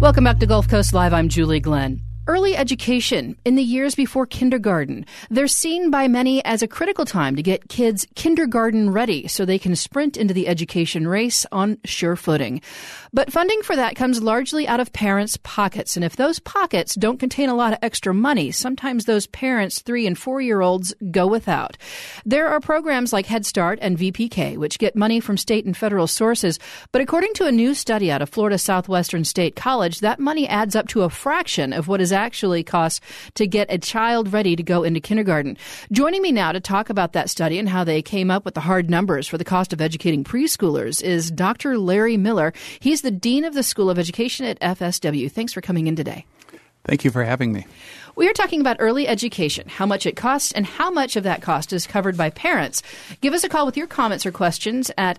Welcome back to Gulf Coast Live. I'm Julie Glenn. Early education in the years before kindergarten. They're seen by many as a critical time to get kids kindergarten ready so they can sprint into the education race on sure footing. But funding for that comes largely out of parents' pockets. And if those pockets don't contain a lot of extra money, sometimes those parents' 3- and 4-year-olds go without. There are programs like Head Start and VPK, which get money from state and federal sources. But according to a new study out of Florida Southwestern State College, that money adds up to a fraction of what is actually costs to get a child ready to go into kindergarten. Joining me now to talk about that study and how they came up with the hard numbers for the cost of educating preschoolers is Dr. Larry Miller. He's the Dean of the School of Education at FSW. Thanks for coming in today. Thank you for having me. We are talking about early education, how much it costs, and how much of that cost is covered by parents. Give us a call with your comments or questions at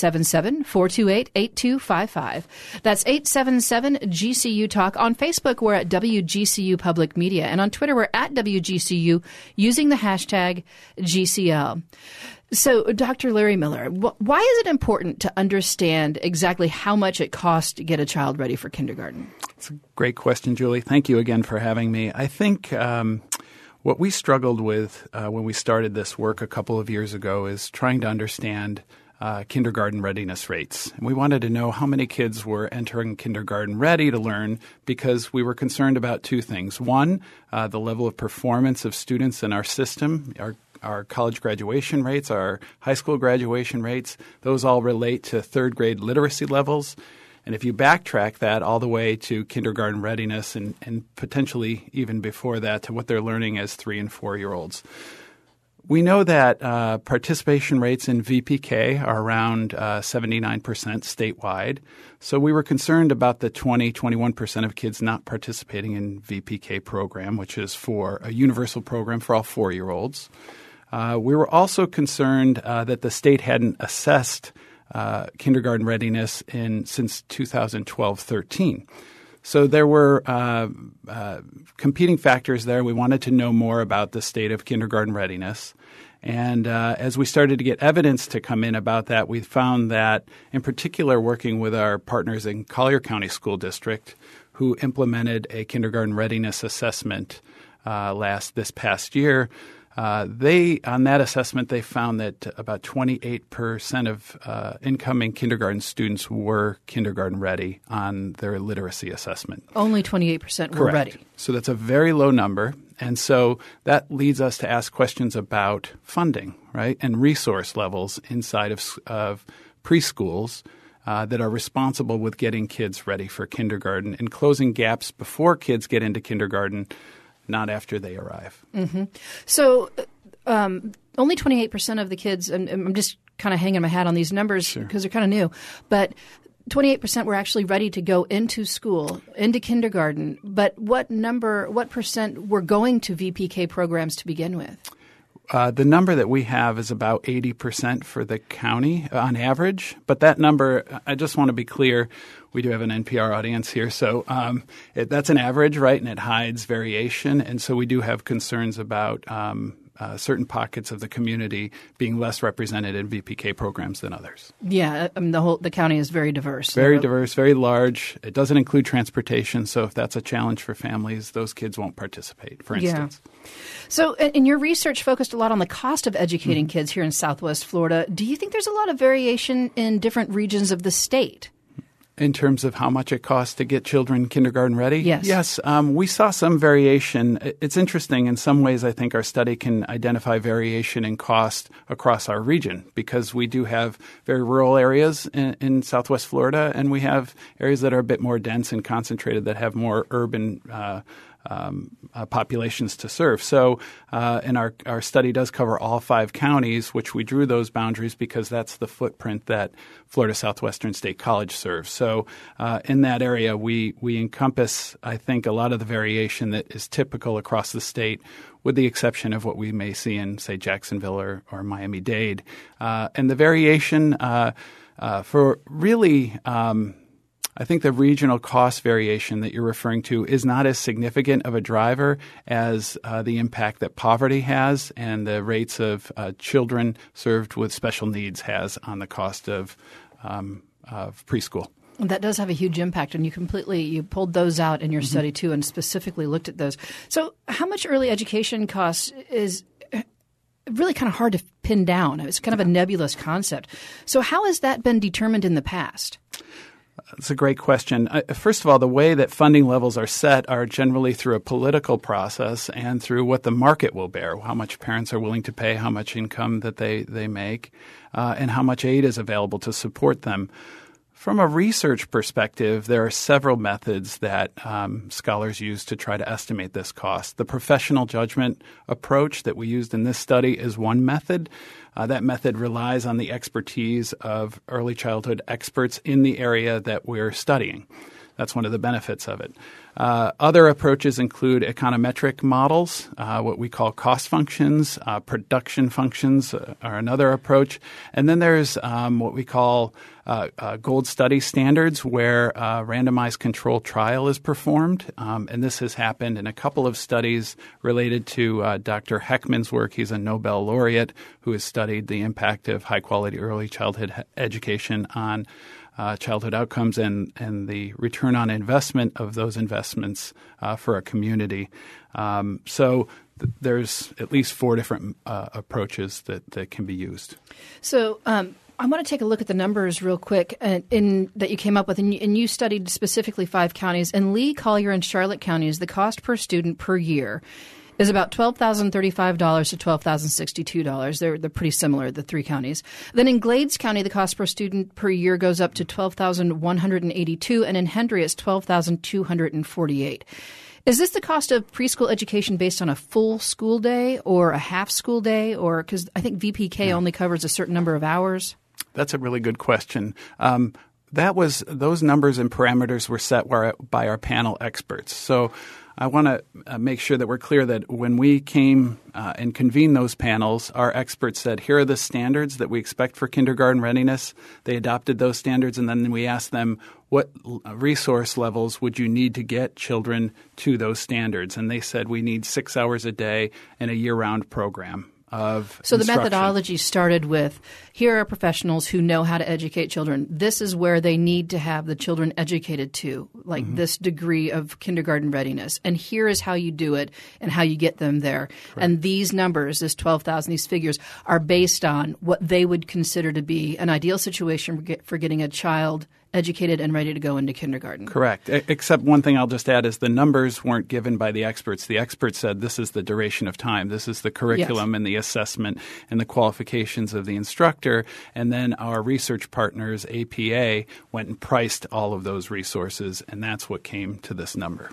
877-428-8255. That's 877-GCU-TALK. On Facebook, we're at WGCU Public Media, and on Twitter, we're at WGCU using the hashtag GCL. So, Dr. Larry Miller, why is it important to understand exactly how much it costs to get a child ready for kindergarten? It's a great question, Julie. Thank you again for having me. I think what we struggled with when we started this work a couple of years ago is trying to understand kindergarten readiness rates. And we wanted to know how many kids were entering kindergarten ready to learn because we were concerned about two things. One, the level of performance of students in our system, our college graduation rates, our high school graduation rates, those all relate to third grade literacy levels. And if you backtrack that all the way to kindergarten readiness and potentially even before that to what they're learning as 3- and 4-year-olds, we know that participation rates in VPK are around 79% statewide. So we were concerned about the 21% of kids not participating in VPK program, which is for a universal program for all 4-year-olds. We were also concerned that the state hadn't assessed kindergarten readiness since 2012-13. So there were competing factors there. We wanted to know more about the state of kindergarten readiness. And as we started to get evidence to come in about that, we found that, in particular, working with our partners in Collier County School District, who implemented a kindergarten readiness assessment this past year, on that assessment, they found that about 28% of incoming kindergarten students were kindergarten ready on their literacy assessment. Only 28% were ready. So that's a very low number. And so that leads us to ask questions about funding, right, and resource levels inside of preschools that are responsible with getting kids ready for kindergarten and closing gaps before kids get into kindergarten, not after they arrive. Mm-hmm. So only 28% of the kids, and I'm just kind of hanging my hat on these numbers because they're kind of new, but 28% were actually ready to go into school, into kindergarten. But what percent were going to VPK programs to begin with? The number that we have is about 80% for the county on average. But that number, I just want to be clear, we do have an NPR audience here. So that's an average, right? And it hides variation. And so we do have concerns about certain pockets of the community being less represented in VPK programs than others. Yeah, the county is very diverse. Very diverse, very large. It doesn't include transportation, so if that's a challenge for families, those kids won't participate, for instance. Yeah. So in your research focused a lot on the cost of educating kids here in Southwest Florida. Do you think there's a lot of variation in different regions of the state? In terms of how much it costs to get children kindergarten ready? Yes. Yes. We saw some variation. It's interesting. In some ways, I think our study can identify variation in cost across our region because we do have very rural areas in Southwest Florida, and we have areas that are a bit more dense and concentrated that have more urban populations to serve. So and our study does cover all 5 counties, which we drew those boundaries because that's the footprint that Florida Southwestern State College serves. So in that area, we encompass, I think, a lot of the variation that is typical across the state, with the exception of what we may see in, say, Jacksonville or Miami-Dade. And the variation for really I think the regional cost variation that you're referring to is not as significant of a driver as the impact that poverty has and the rates of children served with special needs has on the cost of preschool. That does have a huge impact, and you pulled those out in your study too and specifically looked at those. So how much early education costs is really kind of hard to pin down. It's kind of a nebulous concept. So how has that been determined in the past? That's a great question. First of all, the way that funding levels are set are generally through a political process and through what the market will bear, how much parents are willing to pay, how much income that they make, and how much aid is available to support them. From a research perspective, there are several methods that scholars use to try to estimate this cost. The professional judgment approach that we used in this study is one method. That method relies on the expertise of early childhood experts in the area that we're studying. That's one of the benefits of it. Other approaches include econometric models, what we call cost functions. Production functions are another approach. And then there's what we call gold study standards, where a randomized controlled trial is performed. And this has happened in a couple of studies related to Dr. Heckman's work. He's a Nobel laureate who has studied the impact of high-quality early childhood education on childhood outcomes and the return on investment of those investments for a community. So there's at least 4 different approaches that can be used. So I want to take a look at the numbers real quick that you came up with, and you studied specifically 5 counties. In Lee, Collier, and Charlotte counties, the cost per student per year is about $12,035 to $12,062. They're pretty similar, the 3 counties. Then in Glades County, the cost per student per year goes up to $12,182, and in Hendry, it's $12,248. Is this the cost of preschool education based on a full school day or a half school day, or because I think VPK only covers a certain number of hours? That's a really good question. Those numbers and parameters were set by our panel experts. So I want to make sure that we're clear that when we came and convened those panels, our experts said, here are the standards that we expect for kindergarten readiness. They adopted those standards, and then we asked them, what resource levels would you need to get children to those standards? And they said, we need 6 hours a day and a year-round program of So the instruction. methodology started with, here are professionals who know how to educate children. This is where they need to have the children educated to, like this degree of kindergarten readiness. And here is how you do it and how you get them there. Correct. And these numbers, this 12,000, these figures, are based on what they would consider to be an ideal situation for getting a child educated and ready to go into kindergarten. Correct. Except one thing I'll just add is the numbers weren't given by the experts. The experts said this is the duration of time. This is the curriculum and the assessment and the qualifications of the instructor. And then our research partners, APA, went and priced all of those resources, and that's what came to this number.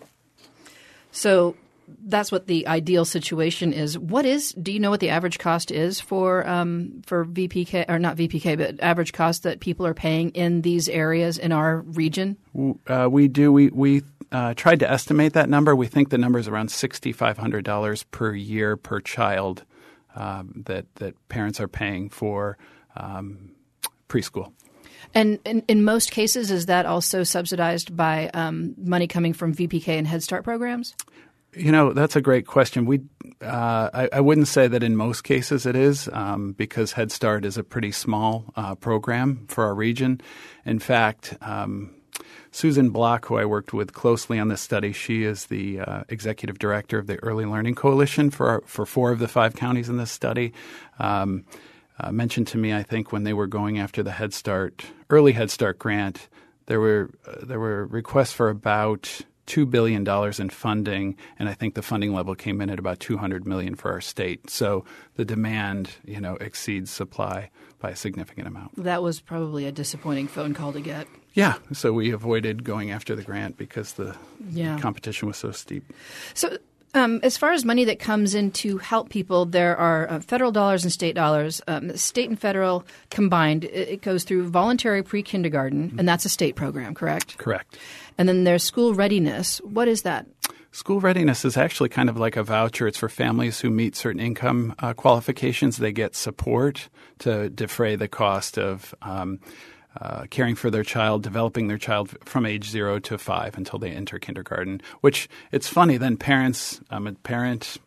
So that's what the ideal situation is. Do you know what the average cost is for VPK, or not VPK, but average cost that people are paying in these areas in our region? We do. We tried to estimate that number. We think the number is around $6,500 per year per child that parents are paying for preschool. And in most cases, is that also subsidized by money coming from VPK and Head Start programs? You know, that's a great question. I wouldn't say that in most cases it is because Head Start is a pretty small program for our region. In fact, Susan Block, who I worked with closely on this study, she is the executive director of the Early Learning Coalition for 4 of the 5 counties in this study. Mentioned to me, I think, when they were going after the early Head Start grant, there were requests for about $2 billion in funding, and I think the funding level came in at about $200 million for our state. So the demand, exceeds supply by a significant amount. That was probably a disappointing phone call to get. Yeah, so we avoided going after the grant because the competition was so steep. So as far as money that comes in to help people, there are federal dollars and state dollars. State and federal combined, it goes through voluntary pre-kindergarten, and that's a state program, correct? Correct. And then there's school readiness. What is that? School readiness is actually kind of like a voucher. It's for families who meet certain income qualifications. They get support to defray the cost of caring for their child, developing their child from age 0 to 5 until they enter kindergarten, which it's funny. Then parents, I'm a parent, you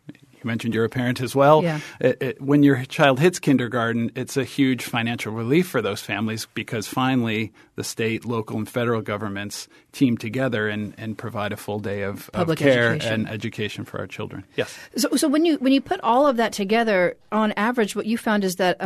mentioned you're a parent as well. Yeah. When your child hits kindergarten, it's a huge financial relief for those families because finally the state, local, and federal governments team together and provide a full day of care and education for our children. Yes. So when you put all of that together, on average, what you found is that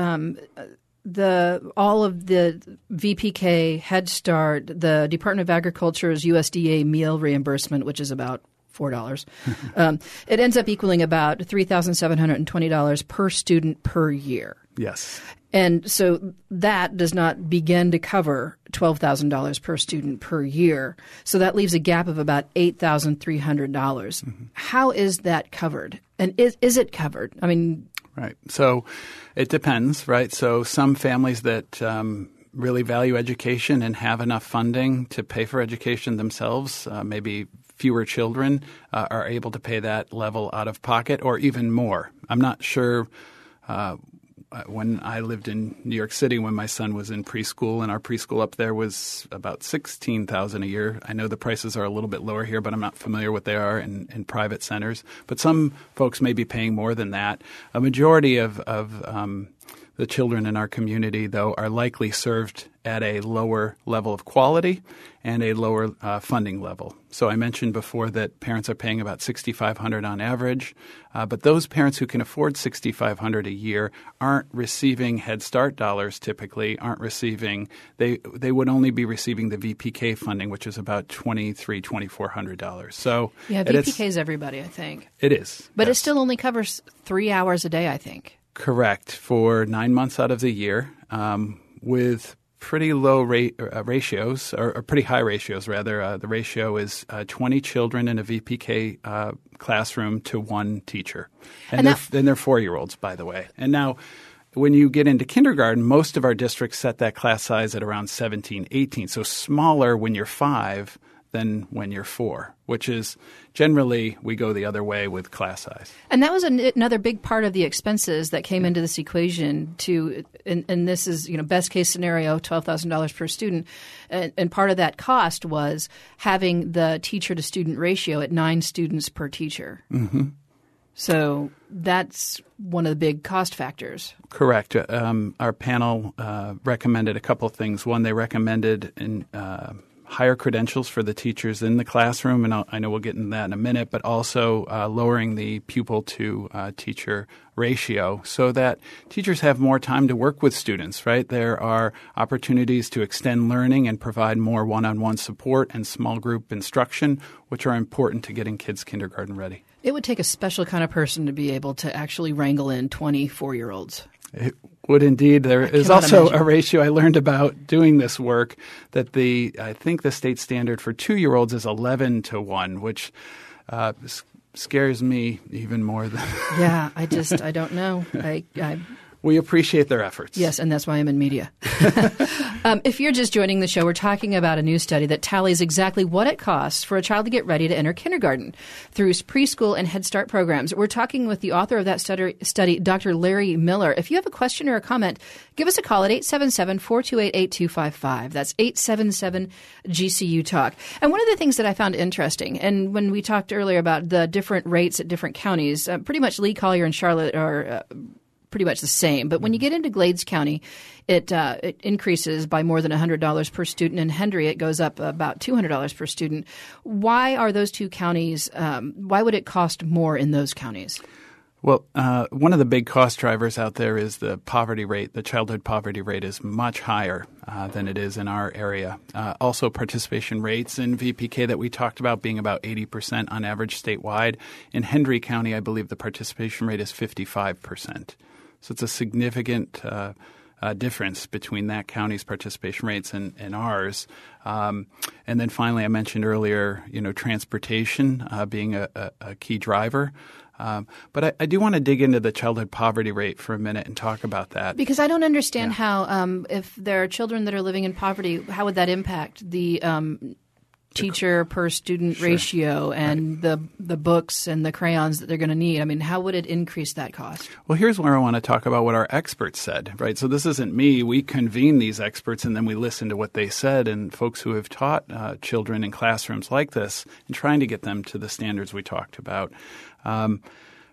all of the VPK, Head Start, the Department of Agriculture's USDA meal reimbursement, which is about $4, it ends up equaling about $3,720 per student per year. Yes. And so that does not begin to cover $12,000 per student per year. So that leaves a gap of about $8,300. Mm-hmm. How is that covered? And is it covered? I mean, right. So it depends, right? So some families that really value education and have enough funding to pay for education themselves, maybe fewer children, are able to pay that level out of pocket or even more. I'm not sure. When I lived in New York City when my son was in preschool, and our preschool up there was about $16,000 a year. I know the prices are a little bit lower here, but I'm not familiar what they are in private centers. But some folks may be paying more than that. A majority of the children in our community, though, are likely served at a lower level of quality and a lower funding level. So I mentioned before that parents are paying about $6,500 on average, but those parents who can afford $6,500 a year aren't receiving Head Start dollars typically, they would only be receiving the VPK funding, which is about $2,300, $2,400. So yeah, VPK is everybody, I think. It is. But yes. It still only covers 3 hours a day, I think. Correct, for 9 months out of the year, with pretty low ratios, or pretty high ratios, rather. The ratio is 20 children in a VPK classroom to one teacher. And they're 4-year-olds, by the way. And now, when you get into kindergarten, most of our districts set that class size at around 17, 18. So smaller when you're 5 than when you're 4, which is generally we go the other way with class size. And that was another big part of the expenses that came into this equation and this is, best case scenario, $12,000 per student. And part of that cost was having the teacher to student ratio at 9 students per teacher. Mm-hmm. So that's one of the big cost factors. Correct. Our panel recommended a couple of things. One, they recommended higher credentials for the teachers in the classroom, and I know we'll get into that in a minute, but also lowering the pupil to teacher ratio so that teachers have more time to work with students, right? There are opportunities to extend learning and provide more one-on-one support and small group instruction, which are important to getting kids kindergarten ready. It would take a special kind of person to be able to actually wrangle in 24-year-olds. It would indeed. There is also a ratio I learned about doing this work that I think the state standard for 2-year-olds is 11 to 1, which scares me even more than. Yeah, I don't know. We appreciate their efforts. Yes, and that's why I'm in media. If you're just joining the show, we're talking about a new study that tallies exactly what it costs for a child to get ready to enter kindergarten through preschool and Head Start programs. We're talking with the author of that study, Dr. Larry Miller. If you have a question or a comment, give us a call at 877-428-8255. That's 877-GCU-TALK. And one of the things that I found interesting, and when we talked earlier about the different rates at different counties, pretty much Lee, Collier, and Charlotte are pretty much the same. But when you get into Glades County, it increases by more than $100 per student. In Hendry, it goes up about $200 per student. Why are those two counties, why would it cost more in those counties? Well, one of the big cost drivers out there is the poverty rate. The childhood poverty rate is much higher than it is in our area. Also, participation rates in VPK that we talked about being about 80% on average statewide. In Hendry County, I believe the participation rate is 55%. So it's a significant difference between that county's participation rates and ours. And then finally, I mentioned earlier, transportation being a key driver. But I do want to dig into the childhood poverty rate for a minute and talk about that. Because I don't understand how, if there are children that are living in poverty, how would that impact the teacher per student ratio and the books and the crayons that they're going to need? I mean, how would it increase that cost? Well, here's where I want to talk about what our experts said, right? So this isn't me. We convene these experts and then we listen to what they said, and folks who have taught children in classrooms like this and trying to get them to the standards we talked about.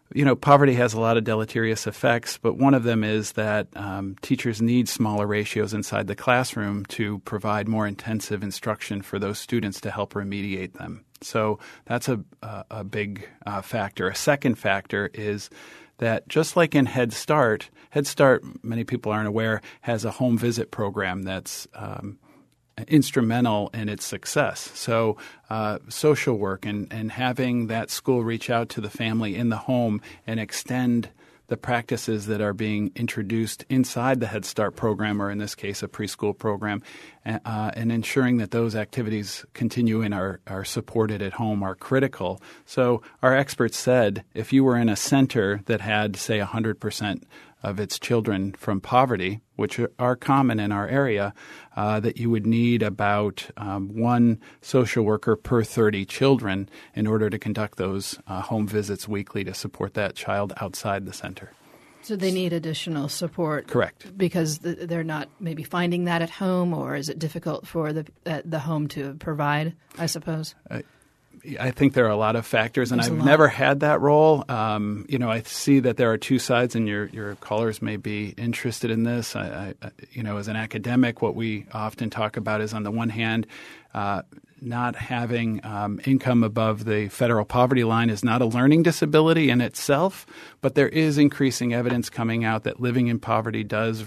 Poverty has a lot of deleterious effects, but one of them is that teachers need smaller ratios inside the classroom to provide more intensive instruction for those students to help remediate them. So that's a big factor. A second factor is that just like in Head Start, many people aren't aware, has a home visit program that's instrumental in its success. So social work and having that school reach out to the family in the home and extend the practices that are being introduced inside the Head Start program, or in this case, a preschool program, and ensuring that those activities continue and are supported at home are critical. So our experts said if you were in a center that had, say, 100% of its children from poverty, which are common in our area, that you would need about one social worker per 30 children in order to conduct those home visits weekly to support that child outside the center. So they need additional support. Correct. Because they're not maybe finding that at home, or is it difficult for the home to provide, I suppose? I think there are a lot of factors, and I've never had that role. I see that there are two sides, and your callers may be interested in this. As an academic, what we often talk about is, on the one hand, not having income above the federal poverty line is not a learning disability in itself, but there is increasing evidence coming out that living in poverty does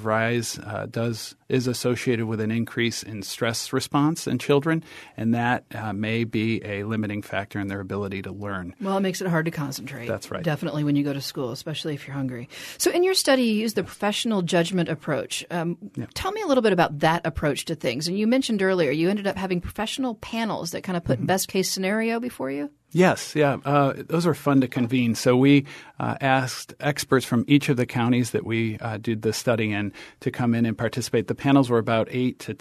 is associated with an increase in stress response in children, and that may be a limiting factor in their ability to learn. Well, it makes it hard to concentrate. That's right. Definitely when you go to school, especially if you're hungry. So in your study, you used the professional judgment approach. Tell me a little bit about that approach to things. And you mentioned earlier you ended up having professional panels that kind of put best case scenario before you? Yes, yeah. Those are fun to convene. So we asked experts from each of the counties that we did the study in to come in and participate. The panels were about 8 to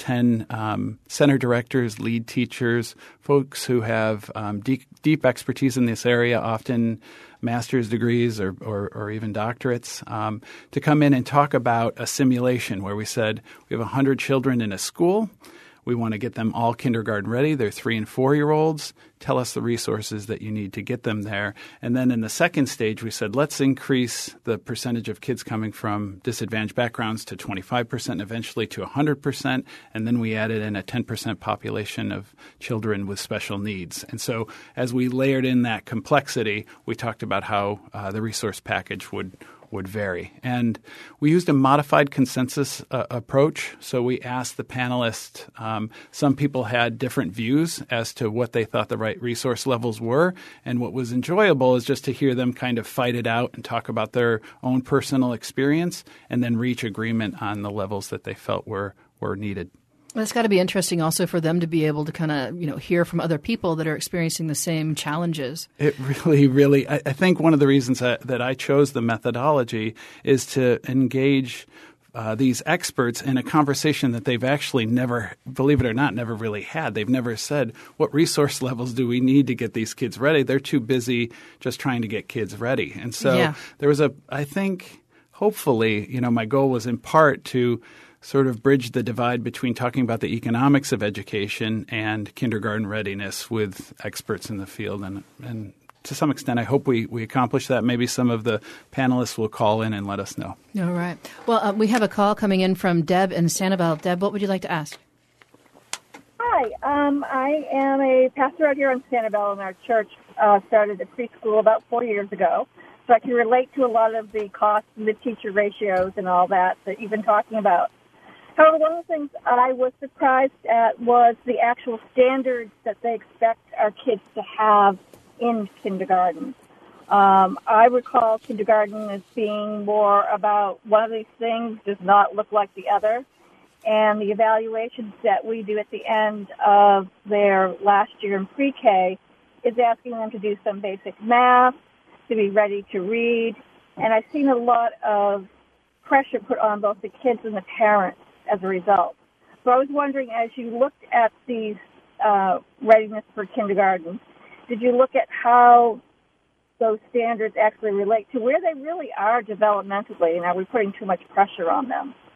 10 center directors, lead teachers, folks who have deep expertise in this area, often master's degrees or even doctorates, to come in and talk about a simulation where we said we have 100 children in a school. We want to get them all kindergarten ready. They're 3- and 4-year-olds. Tell us the resources that you need to get them there. And then in the second stage, we said, let's increase the percentage of kids coming from disadvantaged backgrounds to 25% and eventually to 100%. And then we added in a 10% population of children with special needs. And so as we layered in that complexity, we talked about how the resource package would vary. And we used a modified consensus approach. So we asked the panelists, some people had different views as to what they thought the right resource levels were. And what was enjoyable is just to hear them kind of fight it out and talk about their own personal experience and then reach agreement on the levels that they felt were needed. Well, it's got to be interesting also for them to be able to kind of, hear from other people that are experiencing the same challenges. It really, I think one of the reasons that I chose the methodology is to engage these experts in a conversation that they've actually never, believe it or not, never really had. They've never said, what resource levels do we need to get these kids ready? They're too busy just trying to get kids ready. And so there was I think, hopefully, my goal was in part to sort of bridge the divide between talking about the economics of education and kindergarten readiness with experts in the field. And to some extent, I hope we accomplish that. Maybe some of the panelists will call in and let us know. All right. Well, we have a call coming in from Deb in Sanibel. Deb, what would you like to ask? Hi. I am a pastor out here in Sanibel, and our church started a preschool about 4 years ago. So I can relate to a lot of the costs and the teacher ratios and all that you've been talking about. However, one of the things I was surprised at was the actual standards that they expect our kids to have in kindergarten. I recall kindergarten as being more about one of these things does not look like the other, and the evaluations that we do at the end of their last year in pre-K is asking them to do some basic math, to be ready to read, and I've seen a lot of pressure put on both the kids and the parents as a result. So I was wondering, as you looked at these readiness for kindergarten, did you look at how those standards actually relate to where they really are developmentally, and are we putting too much pressure on them?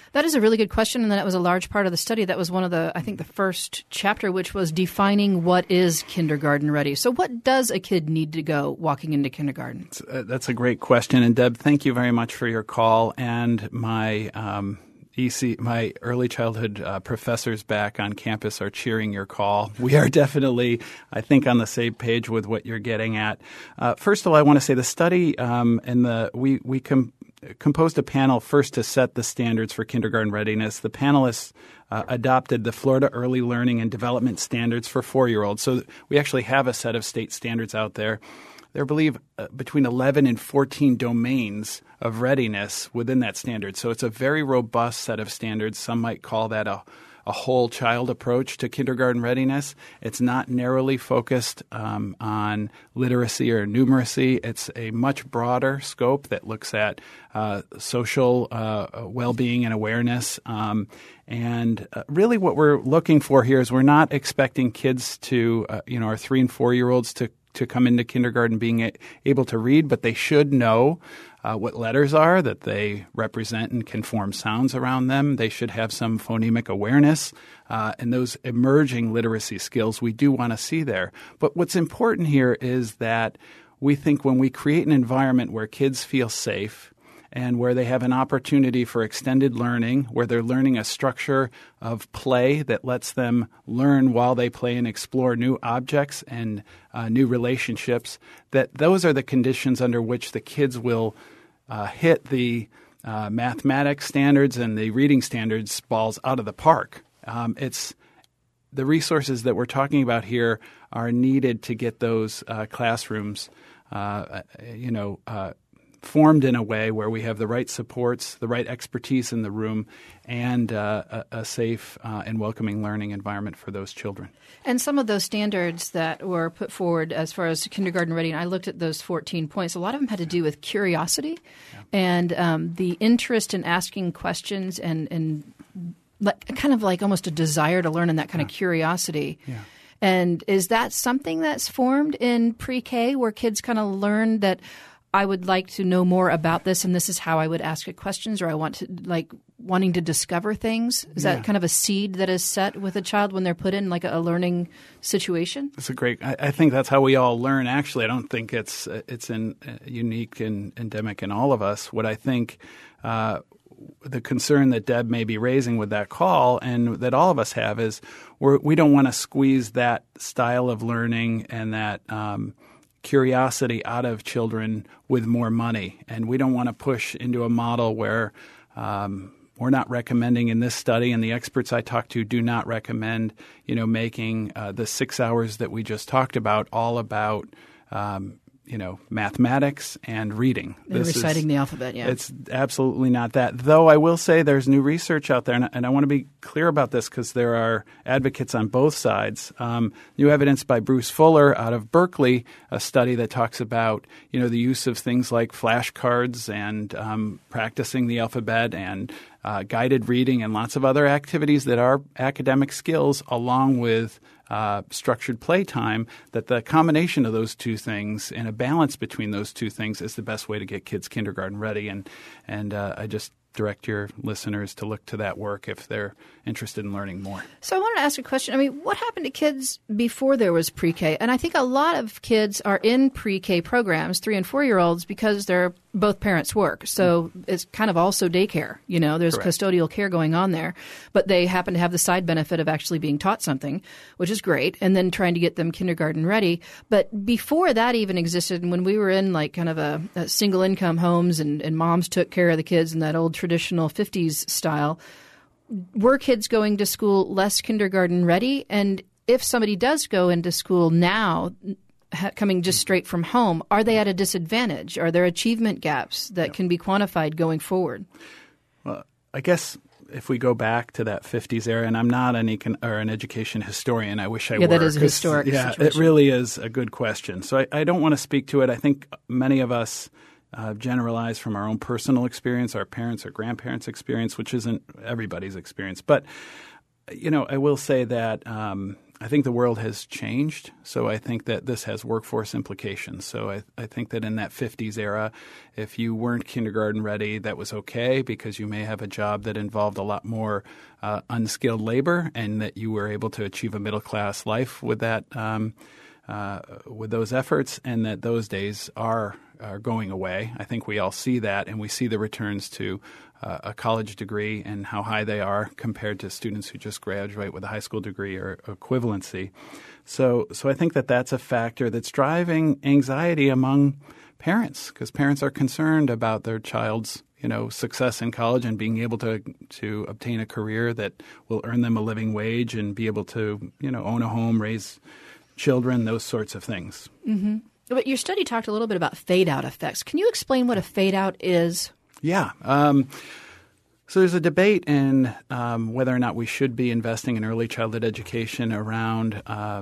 That is a really good question, and that was a large part of the study. That was one of the first chapter, which was defining what is kindergarten ready. So what does a kid need to go walking into kindergarten? That's a great question. And Deb, thank you very much for your call. And my my early childhood professors back on campus are cheering your call. We are definitely, I think, on the same page with what you're getting at. First of all, I want to say the study we composed a panel first to set the standards for kindergarten readiness. The panelists adopted the Florida Early Learning and Development Standards for 4-year-olds. So we actually have a set of state standards out there. There are, I believe, between 11 and 14 domains of readiness within that standard. So it's a very robust set of standards. Some might call that a whole child approach to kindergarten readiness. It's not narrowly focused on literacy or numeracy. It's a much broader scope that looks at social well-being and awareness. And really what we're looking for here is we're not expecting kids to, our 3 and 4-year-olds to come into kindergarten being able to read, but they should know what letters are, that they represent and can form sounds around them. They should have some phonemic awareness and those emerging literacy skills we do want to see there. But what's important here is that we think when we create an environment where kids feel safe and where they have an opportunity for extended learning, where they're learning a structure of play that lets them learn while they play and explore new objects and new relationships, that those are the conditions under which the kids will hit the mathematics standards and the reading standards balls out of the park. It's the resources that we're talking about here are needed to get those classrooms, formed in a way where we have the right supports, the right expertise in the room, and a safe and welcoming learning environment for those children. And some of those standards that were put forward as far as kindergarten ready, and I looked at those 14 points, a lot of them had to do with curiosity and the interest in asking questions and kind of like almost a desire to learn and that kind of curiosity. Yeah. And is that something that's formed in pre-K where kids kind of learn that I would like to know more about this, and this is how I would ask it questions, or I want to wanting to discover things? Is that kind of a seed that is set with a child when they're put in like a learning situation? That's a great. I think that's how we all learn. Actually, I don't think it's unique and endemic in all of us. What I think. The concern that Deb may be raising with that call and that all of us have is we don't want to squeeze that style of learning and that curiosity out of children with more money. And we don't want to push into a model where we're not recommending in this study, and the experts I talked to do not recommend, making the 6 hours that we just talked about all about mathematics and reading. And reciting the alphabet, yeah. It's absolutely not that. Though I will say there's new research out there, and I want to be clear about this because there are advocates on both sides. New evidence by Bruce Fuller out of Berkeley, a study that talks about, the use of things like flashcards and practicing the alphabet and guided reading and lots of other activities that are academic skills along with structured playtime, that the combination of those two things and a balance between those two things is the best way to get kids kindergarten ready. And I just direct your listeners to look to that work if they're interested in learning more. So I wanted to ask a question. I mean, what happened to kids before there was pre-K? And I think a lot of kids are in pre-K programs, 3 and 4-year-olds, because both parents work. So it's kind of also daycare. There's Correct. Custodial care going on there. But they happen to have the side benefit of actually being taught something, which is great, and then trying to get them kindergarten ready. But before that even existed, and when we were in like kind of a single income homes and moms took care of the kids in that old traditional 50s style, were kids going to school less kindergarten ready? And if somebody does go into school now, coming just straight from home, are they at a disadvantage? Are there achievement gaps that can be quantified going forward? Well, I guess if we go back to that 50s era, and I'm not an education historian, I wish I were. Yeah, that is a historic situation. It really is a good question. So I don't want to speak to it. I think many of us generalize from our own personal experience, our parents' or grandparents' experience, which isn't everybody's experience. But I will say that I think the world has changed, so I think that this has workforce implications. So I think that in that 50s era, if you weren't kindergarten ready, that was okay because you may have a job that involved a lot more unskilled labor and that you were able to achieve a middle-class life with that, with those efforts, and that those days are going away. I think we all see that, and we see the returns to a college degree and how high they are compared to students who just graduate with a high school degree or equivalency. So I think that that's a factor that's driving anxiety among parents because parents are concerned about their child's success in college and being able to obtain a career that will earn them a living wage and be able to own a home, raise children, those sorts of things. Mm-hmm. But your study talked a little bit about fade-out effects. Can you explain what a fade-out is? Yeah. So there's a debate in whether or not we should be investing in early childhood education around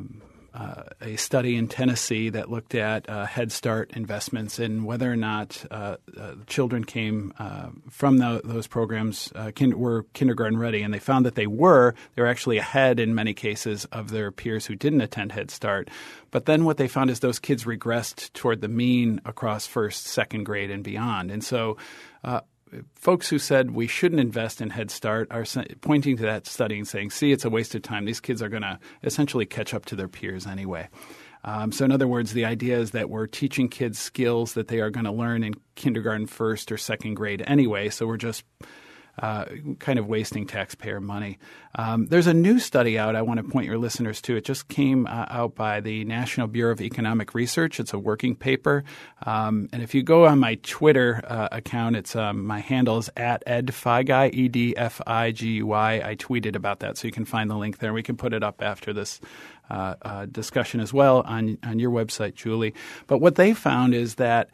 a study in Tennessee that looked at Head Start investments and whether or not children came from those programs were kindergarten ready. And they found that they were actually ahead in many cases of their peers who didn't attend Head Start. But then what they found is those kids regressed toward the mean across first, second grade and beyond. And so folks who said we shouldn't invest in Head Start are pointing to that study and saying, see, it's a waste of time. These kids are going to essentially catch up to their peers anyway. So in other words, the idea is that we're teaching kids skills that they are going to learn in kindergarten, first or second grade anyway. So we're just kind of wasting taxpayer money. There's a new study out I want to point your listeners to. It just came out by the National Bureau of Economic Research. It's a working paper. And if you go on my Twitter account, it's my handle is @edfiguy, EDFIGUY. I tweeted about that, so you can find the link there. We can put it up after this discussion as well on your website, Julie. But what they found is that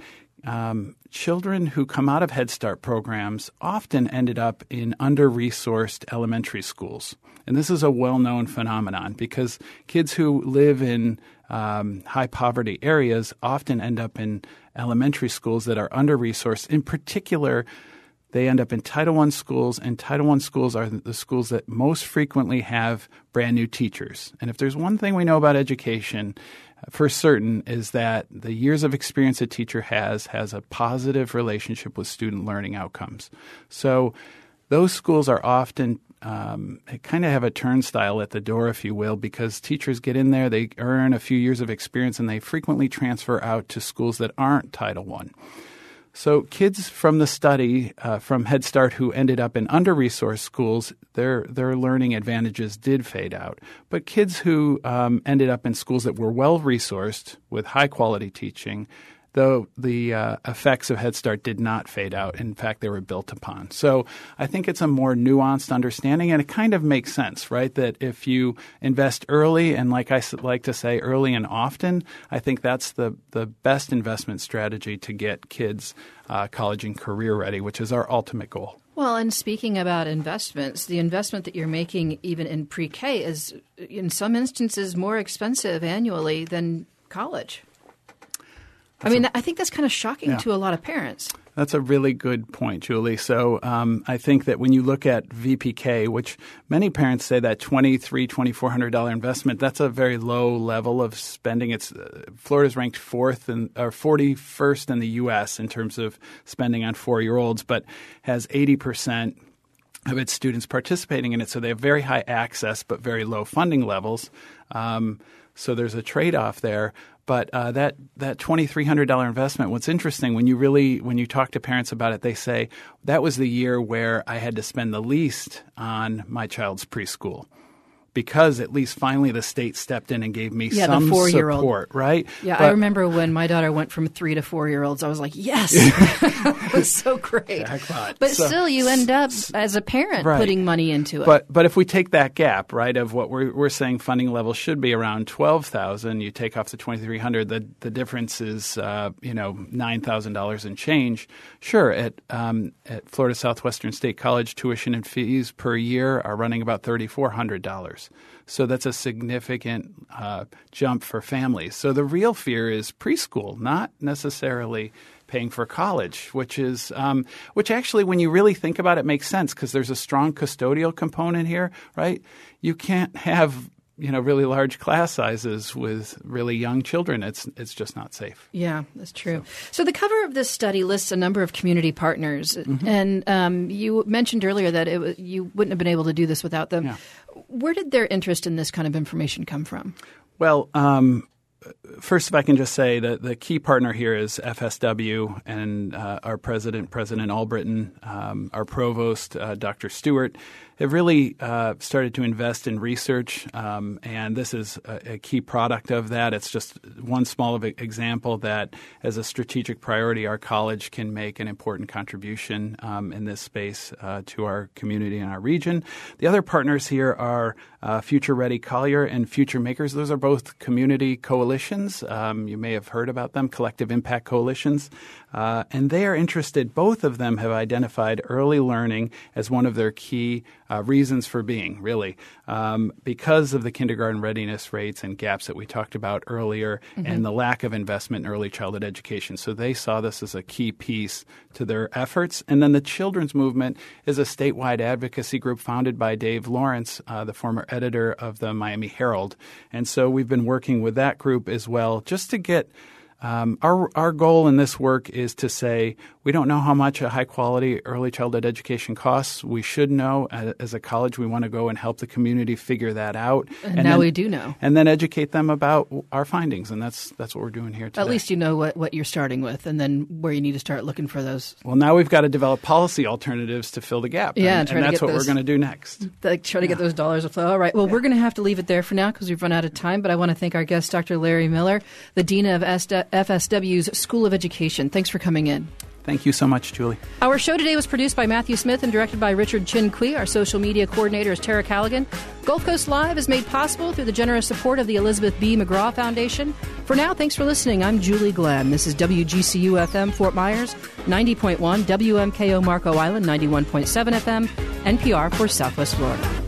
children who come out of Head Start programs often ended up in under-resourced elementary schools. And this is a well-known phenomenon because kids who live in high-poverty areas often end up in elementary schools that are under-resourced. In particular, they end up in Title I schools, and Title I schools are the schools that most frequently have brand-new teachers. And if there's one thing we know about education for certain is that the years of experience a teacher has a positive relationship with student learning outcomes. So those schools are often kind of have a turnstile at the door, if you will, because teachers get in there, they earn a few years of experience, and they frequently transfer out to schools that aren't Title I. So kids from the study from Head Start who ended up in under-resourced schools, their learning advantages did fade out. But kids who ended up in schools that were well-resourced with high-quality teaching, though the effects of Head Start did not fade out. In fact, they were built upon. So I think it's a more nuanced understanding, and it kind of makes sense, right, that if you invest early and, like I like to say, early and often, I think that's the best investment strategy to get kids college and career ready, which is our ultimate goal. Well, and speaking about investments, the investment that you're making even in pre-K is in some instances more expensive annually than college. I think that's kind of shocking to a lot of parents. That's a really good point, Julie. So I think that when you look at VPK, which many parents say that $2,300, $2,400 investment, that's a very low level of spending. It's Florida's ranked 41st in the U.S. in terms of spending on 4-year-olds, but has 80% of its students participating in it. So they have very high access but very low funding levels. So there's a trade-off there. But that $2,300 investment, what's interesting, when you talk to parents about it, they say that was the year where I had to spend the least on my child's preschool. Because at least finally the state stepped in and gave me some support, right? Yeah, I remember when my daughter went from 3 to 4-year-olds, I was like, yes, it was so great. Jackpot. But still, you end up as a parent putting money into it. But if we take that gap, right, of what we're saying funding level should be around $12,000, you take off the $2,300, the difference is $9,000 and change. Sure, at Florida Southwestern State College, tuition and fees per year are running about $3,400. So that's a significant jump for families. So the real fear is preschool, not necessarily paying for college, which actually, when you really think about it, makes sense because there's a strong custodial component here, right? You can't have really large class sizes with really young children. It's just not safe. Yeah, that's true. So the cover of this study lists a number of community partners, and you mentioned earlier that you wouldn't have been able to do this without them. Yeah. Where did their interest in this kind of information come from? Well, first, if I can just say that the key partner here is FSW and our president, President Albritton, our provost, Dr. Stewart, have really started to invest in research, and this is a key product of that. It's just one small example that, as a strategic priority, our college can make an important contribution in this space to our community and our region. The other partners here are Future Ready Collier and Future Makers. Those are both community coalitions. You may have heard about them, collective impact coalitions. And they are interested, both of them have identified early learning as one of their key reasons for being, really, because of the kindergarten readiness rates and gaps that we talked about earlier and the lack of investment in early childhood education. So they saw this as a key piece to their efforts. And then the Children's Movement is a statewide advocacy group founded by Dave Lawrence, the former editor of the Miami Herald. And so we've been working with that group as well just to get our goal in this work is to say we don't know how much a high-quality early childhood education costs. We should know. As a college, we want to go and help the community figure that out. And now we do know. And then educate them about our findings, and that's what we're doing here today. At least you know what you're starting with and then where you need to start looking for those. Well, now we've got to develop policy alternatives to fill the gap. Yeah, and that's what we're going to do next. Try to get those dollars to flow. All right. Well, we're going to have to leave it there for now because we've run out of time, but I want to thank our guest, Dr. Larry Miller, the Dean of FSW's School of Education. Thanks for coming in. Thank you so much, Julie. Our show today was produced by Matthew Smith and directed by Richard Chin Kui. Our social media coordinator is Tara Callaghan. Gulf Coast Live is made possible through the generous support of the Elizabeth B. McGraw Foundation. For now, thanks for listening. I'm Julie Glenn. This is WGCU-FM Fort Myers, 90.1, WMKO Marco Island, 91.7 FM, NPR for Southwest Florida.